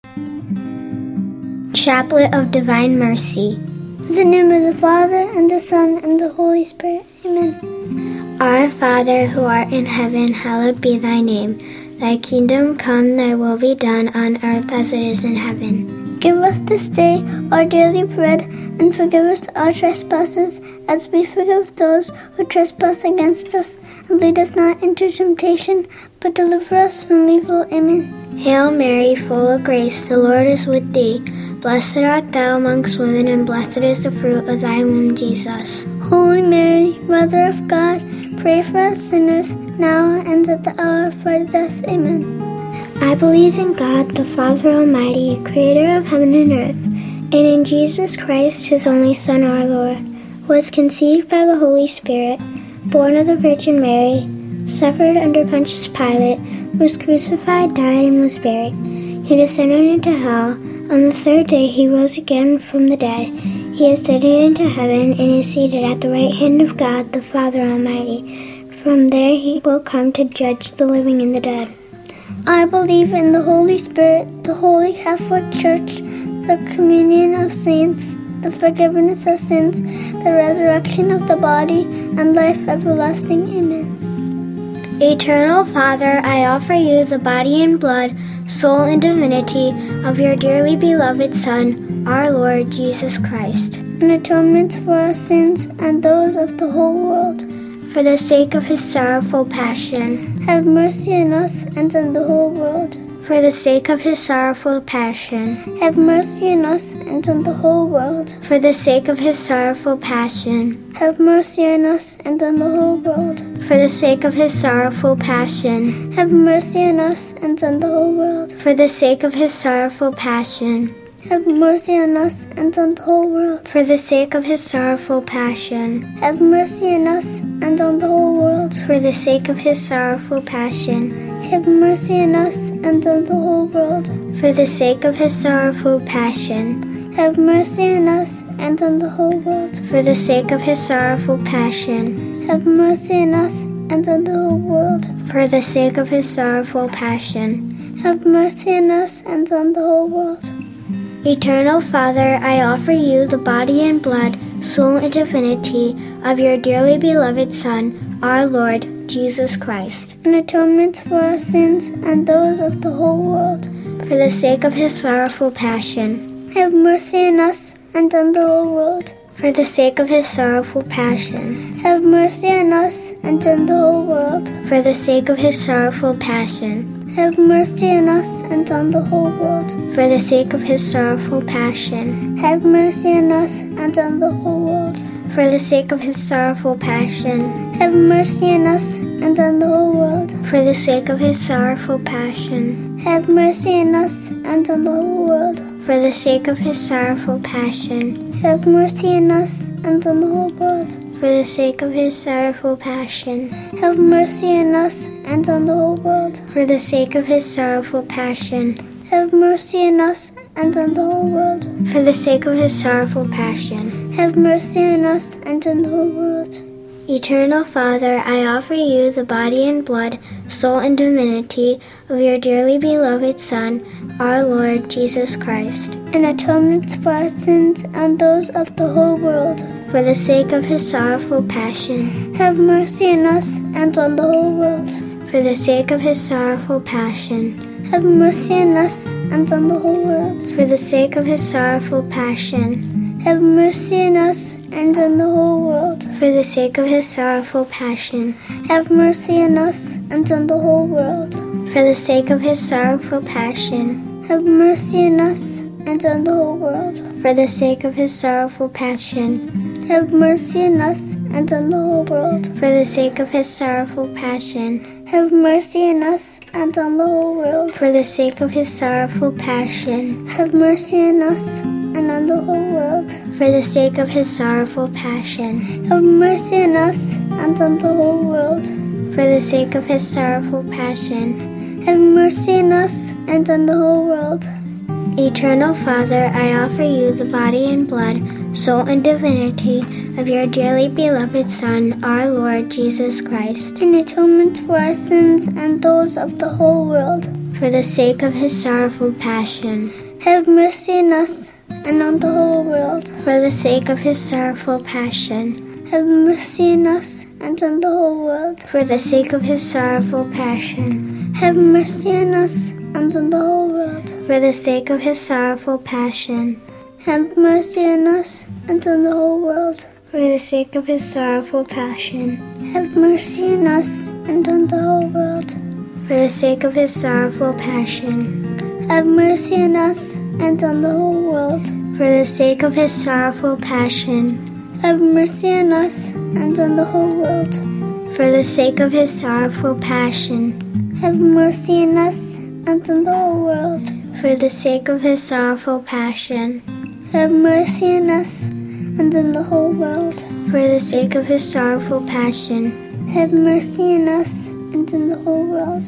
Chaplet of Divine Mercy. In the name of the Father, and the Son, and the Holy Spirit. Amen. Our Father, who art in heaven, hallowed be thy name. Thy kingdom come, thy will be done on earth as it is in heaven. Give us this day our daily bread, and forgive us our trespasses, as we forgive those who trespass against us. And lead us not into temptation, but deliver us from evil. Amen. Hail Mary, full of grace, the Lord is with thee. Blessed art thou amongst women, and blessed is the fruit of thy womb, Jesus. Holy Mary, Mother of God, pray for us sinners, now and at the hour of our death. Amen. I believe in God, the Father Almighty, creator of heaven and earth, and in Jesus Christ, his only Son, our Lord, who was conceived by the Holy Spirit, born of the Virgin Mary, suffered under Pontius Pilate, was crucified, died, and was buried. He descended into hell. On the third day he rose again from the dead. He ascended into heaven and is seated at the right hand of God, the Father Almighty. From there he will come to judge the living and the dead. I believe in the Holy Spirit, the Holy Catholic Church, the communion of saints, the forgiveness of sins, the resurrection of the body, and life everlasting. Amen. Eternal Father, I offer you the body and blood, soul and divinity of your dearly beloved Son, our Lord Jesus Christ, an atonement for our sins and those of the whole world. For the sake of his sorrowful passion, have mercy on us and on the whole world. For the sake of his sorrowful passion, have mercy on us and on the whole world. For the sake of his sorrowful passion, have mercy on us and on the whole world. For the sake of his sorrowful passion, have mercy on us and on the whole world. For the sake of his sorrowful passion, have mercy on us and on the whole world. For the sake of his sorrowful passion, have mercy on us and on the whole world. For the sake of his sorrowful passion, have mercy on us and on the whole world. For the sake of his sorrowful passion, have mercy on us and on the whole world. For the sake of his sorrowful passion, have mercy on us and on the whole world. For the sake of his sorrowful passion, have mercy on us and on the whole world. Eternal Father, I offer you the body and blood, soul and divinity of your dearly beloved Son, our Lord Jesus Christ, an atonement for our sins and those of the whole world. For the sake of his sorrowful passion, have mercy on us and on the whole world. For the sake of his sorrowful passion, have mercy on us and on the whole world. For the sake of his sorrowful passion, have mercy on us and on the whole world. For the sake of his sorrowful passion, have mercy on us and on the whole world. For the sake of his sorrowful passion, have mercy on us and on the whole world. For the sake of his sorrowful passion, have mercy on us and on the whole world. For the sake of his sorrowful passion, have mercy on us and on the whole world. For the sake of his sorrowful passion, have mercy on us and on the whole world. For the sake of his sorrowful passion, have mercy on us and on the whole world. For the sake of his sorrowful passion, have mercy on us and on the whole world. Eternal Father, I offer you the body and blood, soul and divinity of your dearly beloved Son, our Lord Jesus Christ, an atonement for our sins and those of the whole world. For the sake of his sorrowful passion, have mercy on us and on the whole world. For the sake of his sorrowful passion, have mercy on us and on the whole world. For the sake of his sorrowful passion, have mercy on us and on the whole world. For the sake of his sorrowful passion, have mercy on us and on the whole world. For the sake of his sorrowful passion, have mercy on us and on the whole world. For the sake of his sorrowful passion, have mercy on us and on the whole world. For the sake of his sorrowful passion, have mercy on us and on the whole world. For the sake of his sorrowful passion, have mercy on us and on the whole world. For the sake of his sorrowful passion, have mercy on us and on the whole world. For the sake of his sorrowful passion, have mercy on us and on the whole world. Eternal Father, I offer you the body and blood, soul and divinity of your dearly beloved Son, our Lord Jesus Christ, an atonement for our sins and those of the whole world. for the sake of his sorrowful passion. Have mercy on us and on the whole world. For the sake of his sorrowful passion. Have mercy on us and on the whole world. For the sake of his sorrowful passion. Have mercy on us and on the whole world. For the sake of his sorrowful passion. Have mercy on us and on the whole world. For the sake of his sorrowful passion. Have mercy on us and on the whole world. For the sake of his sorrowful passion. Have mercy on us and on the whole world. For the sake of his sorrowful passion. Have mercy on us and on the whole world. For the sake of his sorrowful passion. Have mercy on us and on the whole world. For the sake of his sorrowful passion. Have mercy on us and on the whole world. For the sake of his sorrowful passion. Have mercy on us and on the whole world.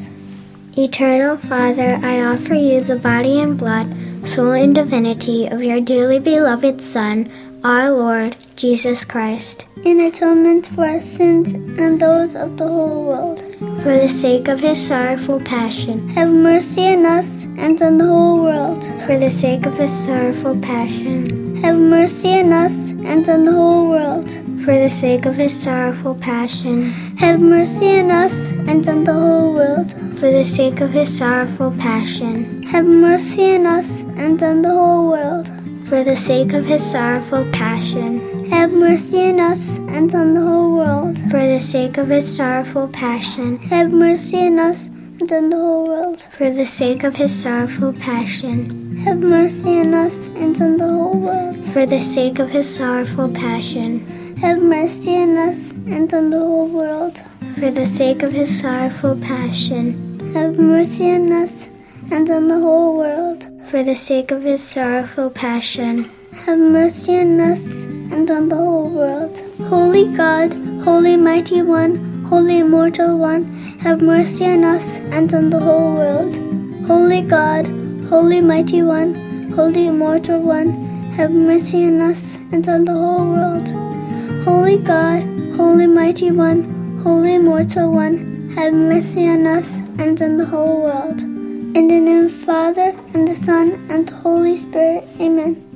Eternal Father, I offer you the body and blood, soul and divinity of your dearly beloved Son, our Lord, Jesus Christ, in atonement for our sins and those of the whole world. For the sake of his sorrowful passion. Have mercy on us and on the whole world. For the sake of his sorrowful passion. Have mercy on us and on the whole world. For the sake of his sorrowful passion. Have mercy on us and on the whole world. For the sake of his sorrowful passion. Have mercy on us and on the whole world. For the sake of his sorrowful passion. Have mercy on us and on the whole world. For the sake of his sorrowful passion. Have mercy on us and on the whole world. For the sake of his sorrowful passion. Have mercy on us and on the whole world. For the sake of his sorrowful passion. Have mercy on us and on the whole world. For the sake of his sorrowful passion. Have mercy on us and on the whole world. For the sake of his sorrowful passion. Have mercy on us and on the whole world. Holy God, Holy Mighty One, Holy Immortal One, have mercy on us and on the whole world. Holy God, Holy Mighty One, Holy Immortal One, have mercy on us and on the whole world. Holy God, Holy Mighty One, Holy Immortal One, have mercy on us and on the whole world. In the name of the Father, and the Son, and the Holy Spirit. Amen.